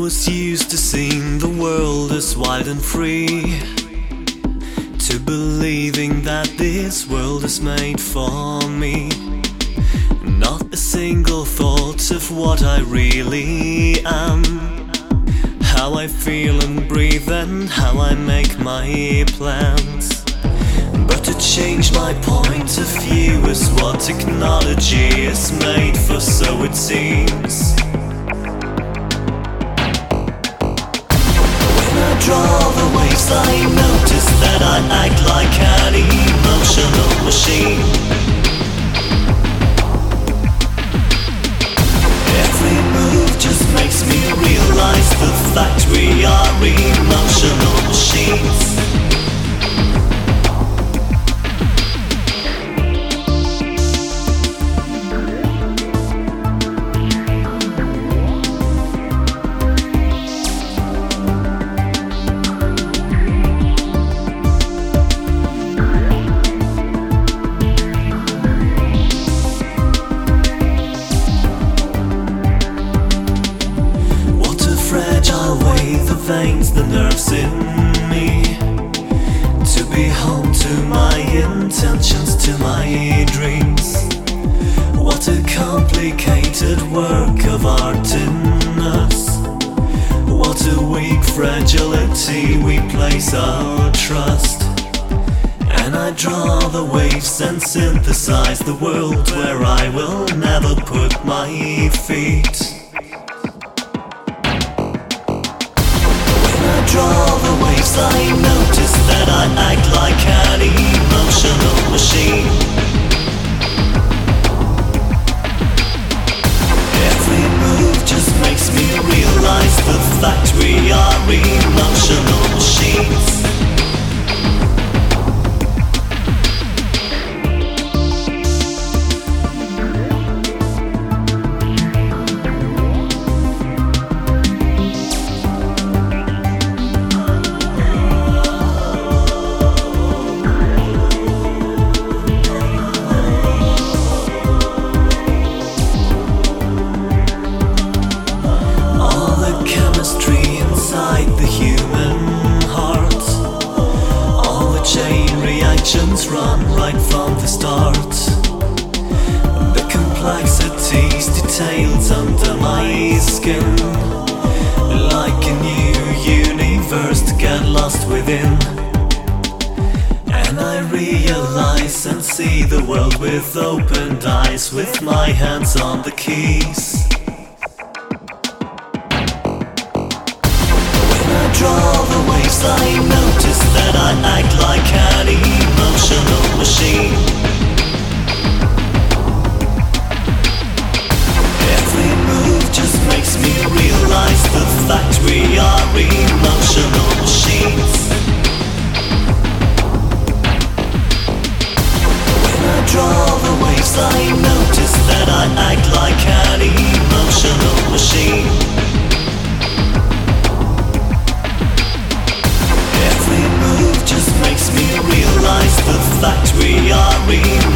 was used to seeing the world as wild and free, to believing that this world is made for me. Not a single thought of what I really am, how I feel and breathe and how I make my plans. But to change my point of view is what technology is made for, so it seems. When I draw the waves, I notice that I act like an emotional machine. Every move just makes me realize the fact we are emotional machines. Veins, the nerves in me, to be home to my intentions, to my dreams. What a complicated work of art in us. What a weak fragility we place our trust. And I draw the waves and synthesize the world where I will never put my feet. Draw the waves, I notice that I act like an emotional machine. Every move just makes me realize the fact we are emotional machines. Run right from the start. The complexities detailed under my skin, like a new universe to get lost within. And I realize and see the world with opened eyes, with my hands on the keys. Draw the waves, I notice that I act like an emotional machine. Every move just makes me realize the fact we are emotional machines. When I draw the waves, I notice that I act like an emotional machine. Just makes me realize the fact we are